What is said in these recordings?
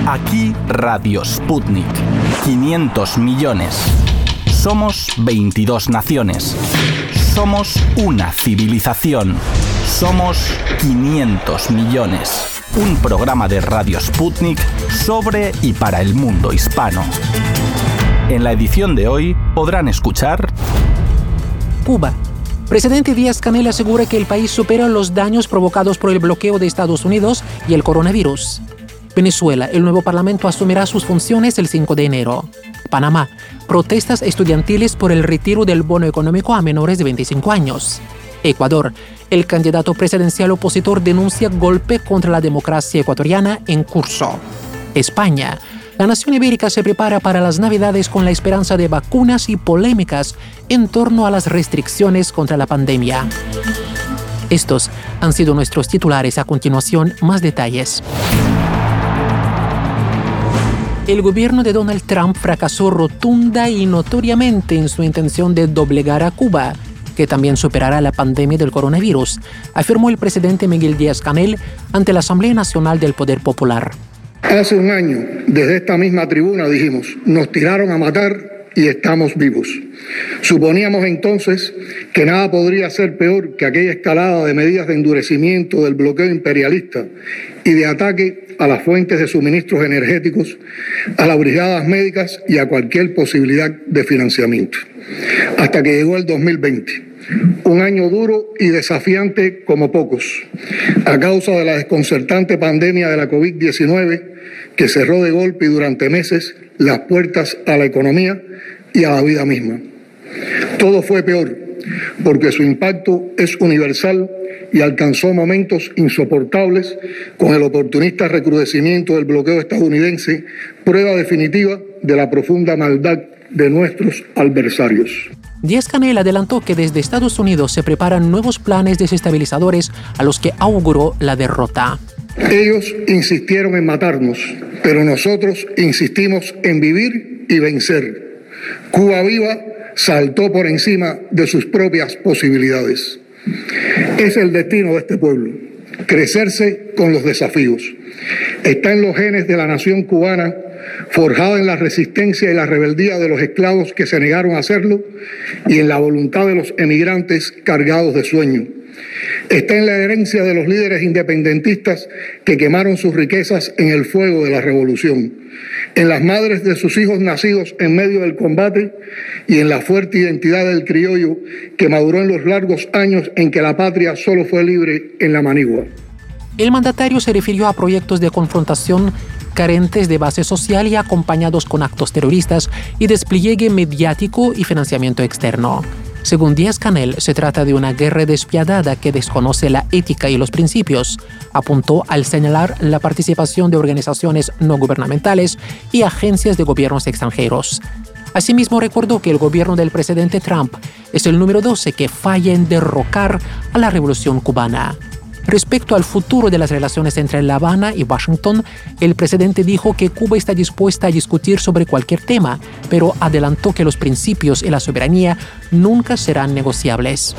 Aquí Radio Sputnik. 500 millones. Somos 22 naciones. Somos una civilización. Somos 500 millones. Un programa de Radio Sputnik sobre y para el mundo hispano. En la edición de hoy podrán escuchar... Cuba. Presidente Díaz-Canel asegura que el país supera los daños provocados por el bloqueo de Estados Unidos y el coronavirus. Venezuela. El nuevo parlamento asumirá sus funciones el 5 de enero. Panamá. Protestas estudiantiles por el retiro del bono económico a menores de 25 años. Ecuador. El candidato presidencial opositor denuncia golpe contra la democracia ecuatoriana en curso. España. La nación ibérica se prepara para las Navidades con la esperanza de vacunas y polémicas en torno a las restricciones contra la pandemia. Estos han sido nuestros titulares. A continuación, más detalles. El gobierno de Donald Trump fracasó rotunda y notoriamente en su intención de doblegar a Cuba, que también superará la pandemia del coronavirus, afirmó el presidente Miguel Díaz-Canel ante la Asamblea Nacional del Poder Popular. Hace un año, desde esta misma tribuna dijimos, nos tiraron a matar y estamos vivos. Suponíamos entonces que nada podría ser peor que aquella escalada de medidas de endurecimiento del bloqueo imperialista y de ataque a las fuentes de suministros energéticos, a las brigadas médicas y a cualquier posibilidad de financiamiento. Hasta que llegó el 2020. Un año duro y desafiante como pocos, a causa de la desconcertante pandemia de la COVID-19 que cerró de golpe y durante meses las puertas a la economía y a la vida misma. Todo fue peor, porque su impacto es universal y alcanzó momentos insoportables con el oportunista recrudecimiento del bloqueo estadounidense, prueba definitiva de la profunda maldad de nuestros adversarios. Díaz-Canel adelantó que desde Estados Unidos se preparan nuevos planes desestabilizadores a los que auguró la derrota. Ellos insistieron en matarnos, pero nosotros insistimos en vivir y vencer. Cuba viva saltó por encima de sus propias posibilidades. Es el destino de este pueblo, crecerse con los desafíos. Está en los genes de la nación cubana, forjada en la resistencia y la rebeldía de los esclavos que se negaron a hacerlo y en la voluntad de los emigrantes cargados de sueño. Está en la herencia de los líderes independentistas que quemaron sus riquezas en el fuego de la revolución, en las madres de sus hijos nacidos en medio del combate y en la fuerte identidad del criollo que maduró en los largos años en que la patria solo fue libre en la manigua. El mandatario se refirió a proyectos de confrontación carentes de base social y acompañados con actos terroristas y despliegue mediático y financiamiento externo. Según Díaz-Canel, se trata de una guerra despiadada que desconoce la ética y los principios, apuntó al señalar la participación de organizaciones no gubernamentales y agencias de gobiernos extranjeros. Asimismo, recordó que el gobierno del presidente Trump es el número 12 que falla en derrocar a la revolución cubana. Respecto al futuro de las relaciones entre La Habana y Washington, el presidente dijo que Cuba está dispuesta a discutir sobre cualquier tema, pero adelantó que los principios y la soberanía nunca serán negociables.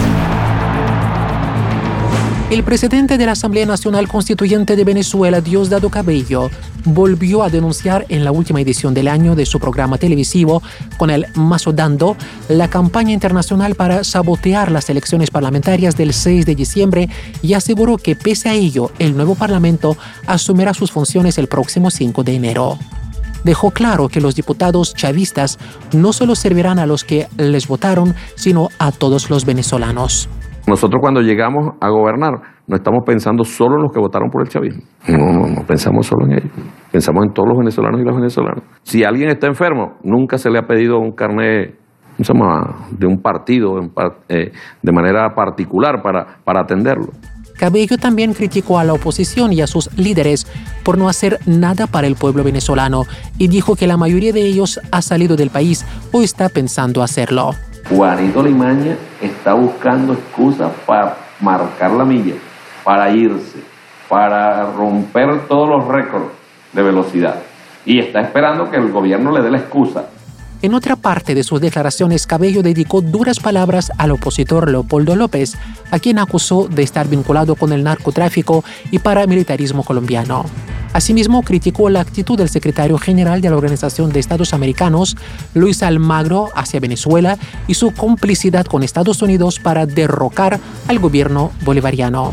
El presidente de la Asamblea Nacional Constituyente de Venezuela, Diosdado Cabello, volvió a denunciar en la última edición del año de su programa televisivo con el Mazo Dando la campaña internacional para sabotear las elecciones parlamentarias del 6 de diciembre y aseguró que pese a ello, el nuevo parlamento asumirá sus funciones el próximo 5 de enero. Dejó claro que los diputados chavistas no solo servirán a los que les votaron, sino a todos los venezolanos. Nosotros cuando llegamos a gobernar no estamos pensando solo en los que votaron por el chavismo. No pensamos solo en ellos. Pensamos en todos los venezolanos y las venezolanas. Si alguien está enfermo, nunca se le ha pedido un carnet de un partido de manera particular para atenderlo. Cabello también criticó a la oposición y a sus líderes por no hacer nada para el pueblo venezolano y dijo que la mayoría de ellos ha salido del país o está pensando hacerlo. Juanito Limaña está buscando excusas para marcar la milla, para irse, para romper todos los récords de velocidad. Y está esperando que el gobierno le dé la excusa. En otra parte de sus declaraciones, Cabello dedicó duras palabras al opositor Leopoldo López, a quien acusó de estar vinculado con el narcotráfico y paramilitarismo colombiano. Asimismo, criticó la actitud del secretario general de la Organización de Estados Americanos, Luis Almagro, hacia Venezuela y su complicidad con Estados Unidos para derrocar al gobierno bolivariano.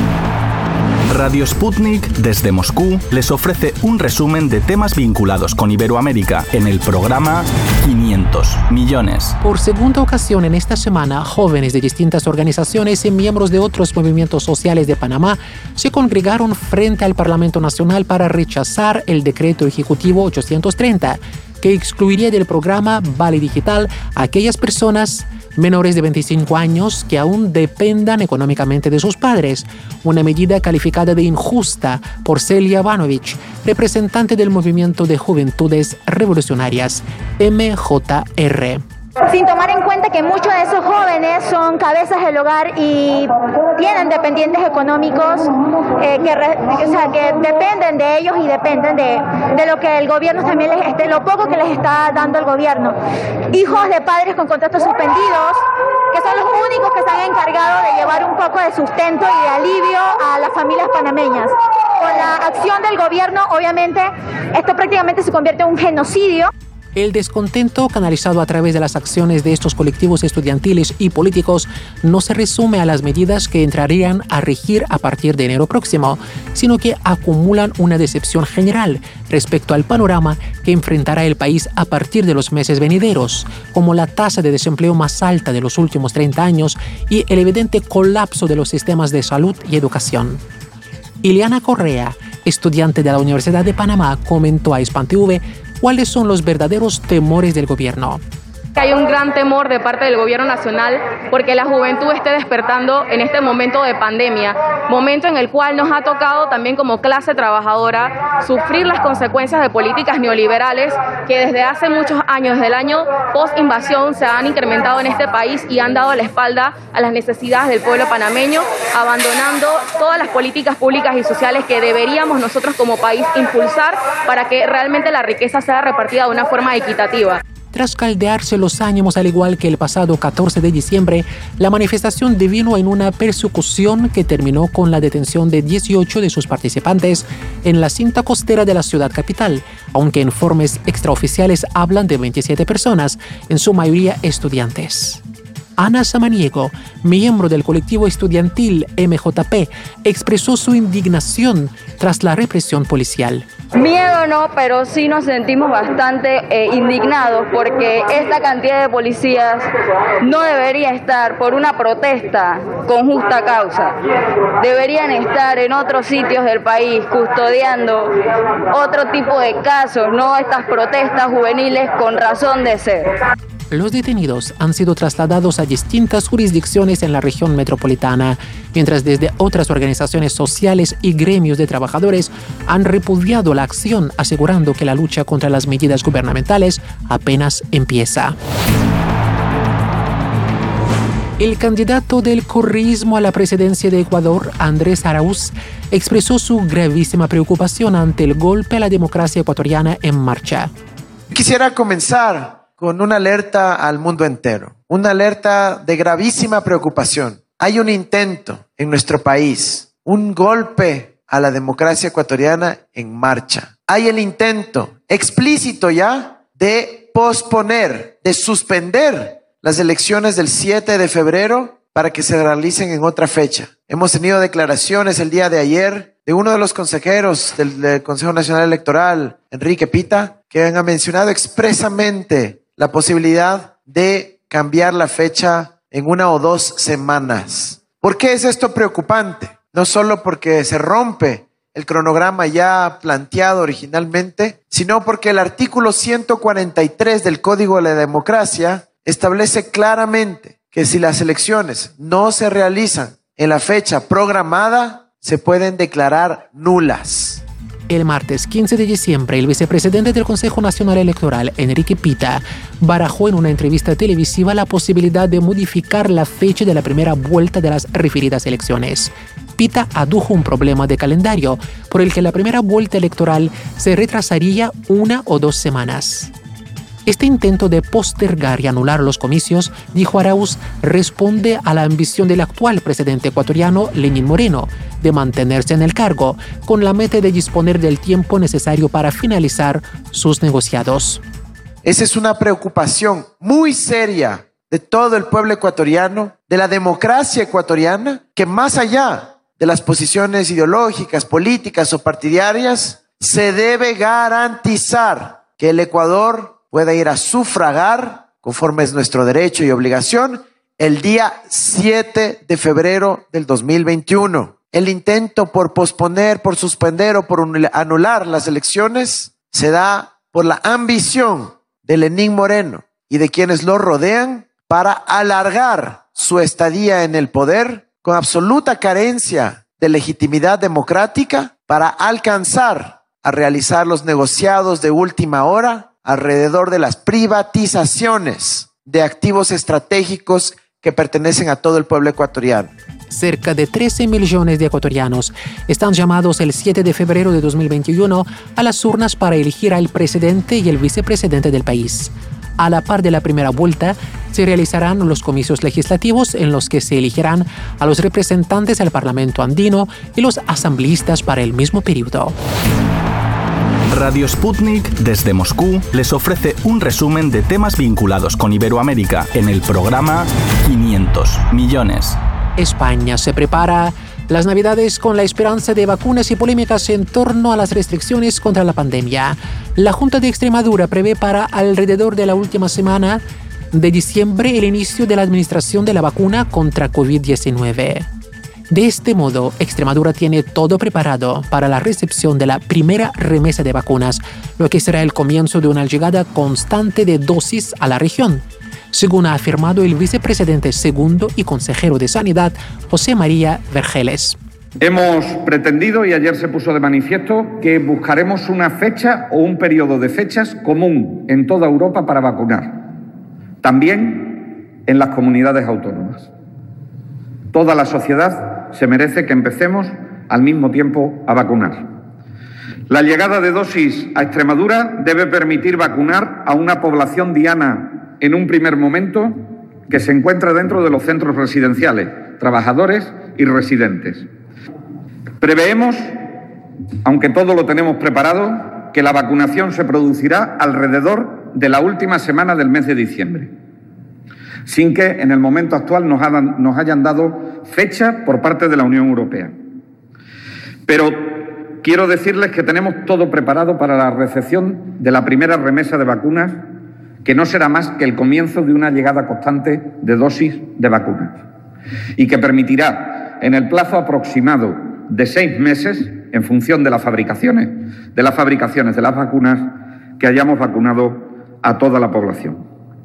Radio Sputnik desde Moscú les ofrece un resumen de temas vinculados con Iberoamérica en el programa 500 millones. Por segunda ocasión en esta semana, jóvenes de distintas organizaciones y miembros de otros movimientos sociales de Panamá se congregaron frente al Parlamento Nacional para rechazar el decreto ejecutivo 830, que excluiría del programa Vale Digital a aquellas personas menores de 25 años que aún dependan económicamente de sus padres, una medida calificada de injusta por Celia Vanovich, representante del Movimiento de Juventudes Revolucionarias, MJR. Sin tomar en cuenta que muchos de esos jóvenes son cabezas del hogar y tienen dependientes económicos que dependen de ellos y dependen de lo que el gobierno también lo poco que les está dando el gobierno. Hijos de padres con contratos suspendidos, que son los únicos que se han encargado de llevar un poco de sustento y de alivio a las familias panameñas. Con la acción del gobierno, obviamente, esto prácticamente se convierte en un genocidio. El descontento canalizado a través de las acciones de estos colectivos estudiantiles y políticos no se resume a las medidas que entrarían a regir a partir de enero próximo, sino que acumulan una decepción general respecto al panorama que enfrentará el país a partir de los meses venideros, como la tasa de desempleo más alta de los últimos 30 años y el evidente colapso de los sistemas de salud y educación. Ileana Correa, estudiante de la Universidad de Panamá, comentó a Hispan TV cuáles son los verdaderos temores del gobierno. Hay un gran temor de parte del gobierno nacional porque la juventud esté despertando en este momento de pandemia, momento en el cual nos ha tocado también como clase trabajadora sufrir las consecuencias de políticas neoliberales que desde hace muchos años, desde el año post-invasión, se han incrementado en este país y han dado la espalda a las necesidades del pueblo panameño, abandonando todas las políticas públicas y sociales que deberíamos nosotros como país impulsar para que realmente la riqueza sea repartida de una forma equitativa. Tras caldearse los ánimos al igual que el pasado 14 de diciembre, la manifestación devino en una persecución que terminó con la detención de 18 de sus participantes en la cinta costera de la ciudad capital, aunque informes extraoficiales hablan de 27 personas, en su mayoría estudiantes. Ana Samaniego, miembro del colectivo estudiantil MJP, expresó su indignación tras la represión policial. Miedo no, pero sí nos sentimos bastante indignados porque esta cantidad de policías no debería estar por una protesta con justa causa. Deberían estar en otros sitios del país custodiando otro tipo de casos, no estas protestas juveniles con razón de ser. Los detenidos han sido trasladados a distintas jurisdicciones en la región metropolitana, mientras desde otras organizaciones sociales y gremios de trabajadores han repudiado la acción, asegurando que la lucha contra las medidas gubernamentales apenas empieza. El candidato del correísmo a la presidencia de Ecuador, Andrés Arauz, expresó su gravísima preocupación ante el golpe a la democracia ecuatoriana en marcha. Quisiera comenzar con una alerta al mundo entero, una alerta de gravísima preocupación. Hay un intento en nuestro país, un golpe a la democracia ecuatoriana en marcha. Hay el intento explícito ya de posponer, de suspender las elecciones del 7 de febrero para que se realicen en otra fecha. Hemos tenido declaraciones el día de ayer de uno de los consejeros del Consejo Nacional Electoral, Enrique Pita, que han mencionado expresamente la posibilidad de cambiar la fecha en 1 o 2 semanas. ¿Por qué es esto preocupante? No solo porque se rompe el cronograma ya planteado originalmente, sino porque el artículo 143 del Código de la Democracia establece claramente que si las elecciones no se realizan en la fecha programada, se pueden declarar nulas. El martes 15 de diciembre, el vicepresidente del Consejo Nacional Electoral, Enrique Pita, barajó en una entrevista televisiva la posibilidad de modificar la fecha de la primera vuelta de las referidas elecciones. Pita adujo un problema de calendario por el que la primera vuelta electoral se retrasaría 1 o 2 semanas. Este intento de postergar y anular los comicios, dijo Arauz, responde a la ambición del actual presidente ecuatoriano, Lenín Moreno, de mantenerse en el cargo, con la meta de disponer del tiempo necesario para finalizar sus negociados. Esa es una preocupación muy seria de todo el pueblo ecuatoriano, de la democracia ecuatoriana, que más allá de las posiciones ideológicas, políticas o partidarias, se debe garantizar que el Ecuador pueda ir a sufragar, conforme es nuestro derecho y obligación, el día 7 de febrero del 2021. El intento por posponer, por suspender o por anular las elecciones se da por la ambición de Lenín Moreno y de quienes lo rodean para alargar su estadía en el poder con absoluta carencia de legitimidad democrática para alcanzar a realizar los negociados de última hora alrededor de las privatizaciones de activos estratégicos que pertenecen a todo el pueblo ecuatoriano. Cerca de 13 millones de ecuatorianos están llamados el 7 de febrero de 2021 a las urnas para elegir al presidente y el vicepresidente del país. A la par de la primera vuelta, se realizarán los comicios legislativos en los que se elegirán a los representantes del Parlamento andino y los asambleístas para el mismo periodo. Radio Sputnik desde Moscú les ofrece un resumen de temas vinculados con Iberoamérica en el programa 500 millones. España se prepara las Navidades con la esperanza de vacunas y polémicas en torno a las restricciones contra la pandemia. La Junta de Extremadura prevé para alrededor de la última semana de diciembre el inicio de la administración de la vacuna contra COVID-19. De este modo, Extremadura tiene todo preparado para la recepción de la primera remesa de vacunas, lo que será el comienzo de una llegada constante de dosis a la región, según ha afirmado el vicepresidente segundo y consejero de Sanidad, José María Vergeles. Hemos pretendido, y ayer se puso de manifiesto, que buscaremos una fecha o un periodo de fechas común en toda Europa para vacunar, también en las comunidades autónomas. Toda la sociedad se merece que empecemos al mismo tiempo a vacunar. La llegada de dosis a Extremadura debe permitir vacunar a una población diana en un primer momento que se encuentra dentro de los centros residenciales, trabajadores y residentes. Preveemos, aunque todo lo tenemos preparado, que la vacunación se producirá alrededor de la última semana del mes de diciembre, sin que en el momento actual nos hayan dado fecha por parte de la Unión Europea. Pero quiero decirles que tenemos todo preparado para la recepción de la primera remesa de vacunas, que no será más que el comienzo de una llegada constante de dosis de vacunas y que permitirá, en el plazo aproximado de 6 meses, en función de las fabricaciones de las vacunas, que hayamos vacunado a toda la población.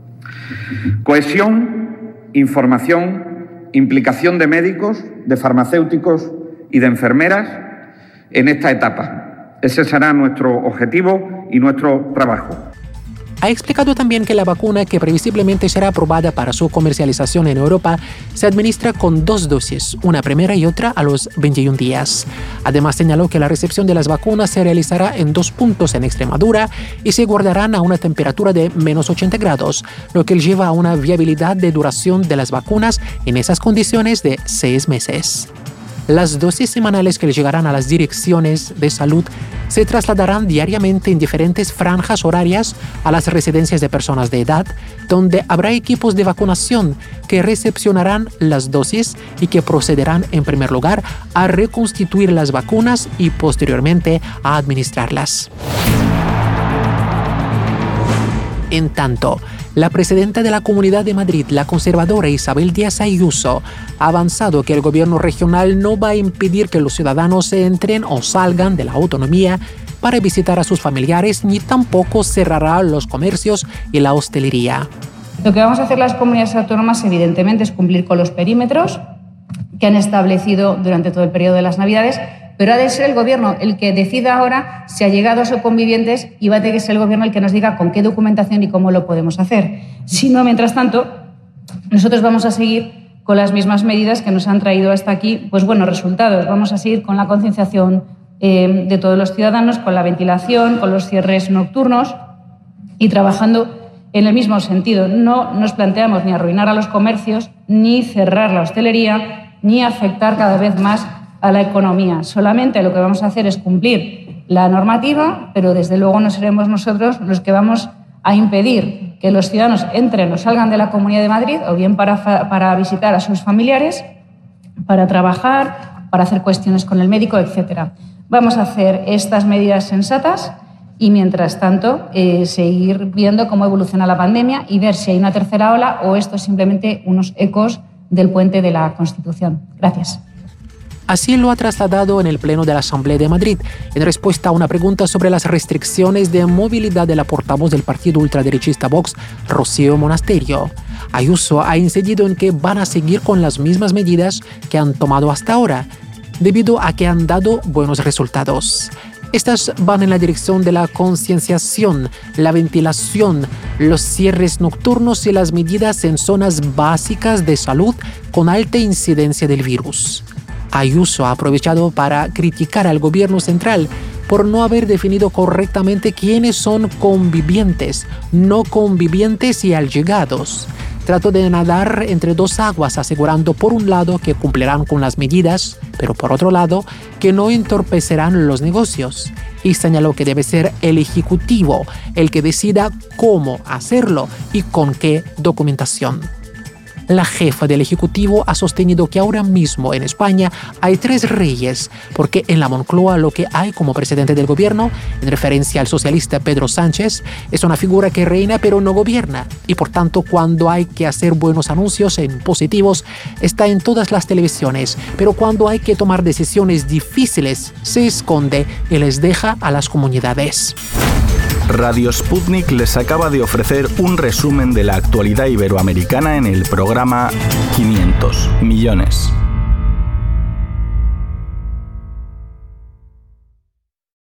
Cohesión, información, implicación de médicos, de farmacéuticos y de enfermeras en esta etapa. Ese será nuestro objetivo y nuestro trabajo. Ha explicado también que la vacuna, que previsiblemente será aprobada para su comercialización en Europa, se administra con 2 dosis, una primera y otra a los 21 días. Además, señaló que la recepción de las vacunas se realizará en 2 puntos en Extremadura y se guardarán a una temperatura de menos 80 grados, lo que lleva a una viabilidad de duración de las vacunas en esas condiciones de 6 meses. Las dosis semanales que le llegarán a las direcciones de salud se trasladarán diariamente en diferentes franjas horarias a las residencias de personas de edad, donde habrá equipos de vacunación que recepcionarán las dosis y que procederán en primer lugar a reconstituir las vacunas y posteriormente a administrarlas. En tanto, la presidenta de la Comunidad de Madrid, la conservadora Isabel Díaz Ayuso, ha avanzado que el gobierno regional no va a impedir que los ciudadanos se entren o salgan de la autonomía para visitar a sus familiares, ni tampoco cerrará los comercios y la hostelería. Lo que vamos a hacer las comunidades autónomas, evidentemente, es cumplir con los perímetros que han establecido durante todo el periodo de las Navidades, pero ha de ser el Gobierno el que decida ahora si allegados o convivientes, y va a tener que ser el Gobierno el que nos diga con qué documentación y cómo lo podemos hacer. Si no, mientras tanto, nosotros vamos a seguir con las mismas medidas que nos han traído hasta aquí pues buenos resultados. Vamos a seguir con la concienciación de todos los ciudadanos, con la ventilación, con los cierres nocturnos y trabajando En el mismo sentido, no nos planteamos ni arruinar a los comercios, ni cerrar la hostelería, ni afectar cada vez más a la economía. Solamente lo que vamos a hacer es cumplir la normativa, pero desde luego no seremos nosotros los que vamos a impedir que los ciudadanos entren o salgan de la Comunidad de Madrid, o bien para visitar a sus familiares, para trabajar, para hacer cuestiones con el médico, etc. Vamos a hacer estas medidas sensatas y, mientras tanto, seguir viendo cómo evoluciona la pandemia y ver si hay una tercera ola o esto es simplemente unos ecos del puente de la Constitución. Gracias. Así lo ha trasladado en el Pleno de la Asamblea de Madrid, en respuesta a una pregunta sobre las restricciones de movilidad de la portavoz del partido ultraderechista Vox, Rocío Monasterio. Ayuso ha incidido en que van a seguir con las mismas medidas que han tomado hasta ahora, debido a que han dado buenos resultados. Estas van en la dirección de la concienciación, la ventilación, los cierres nocturnos y las medidas en zonas básicas de salud con alta incidencia del virus. Ayuso ha aprovechado para criticar al gobierno central por no haber definido correctamente quiénes son convivientes, no convivientes y allegados. Trató de nadar entre dos aguas, asegurando por un lado que cumplirán con las medidas, pero por otro lado que no entorpecerán los negocios. Y señaló que debe ser el Ejecutivo el que decida cómo hacerlo y con qué documentación. La jefa del Ejecutivo ha sostenido que ahora mismo en España hay 3 reyes, porque en la Moncloa lo que hay como presidente del gobierno, en referencia al socialista Pedro Sánchez, es una figura que reina pero no gobierna, y por tanto cuando hay que hacer buenos anuncios en positivos está en todas las televisiones, pero cuando hay que tomar decisiones difíciles se esconde y les deja a las comunidades. Radio Sputnik les acaba de ofrecer un resumen de la actualidad iberoamericana en el programa 500 millones.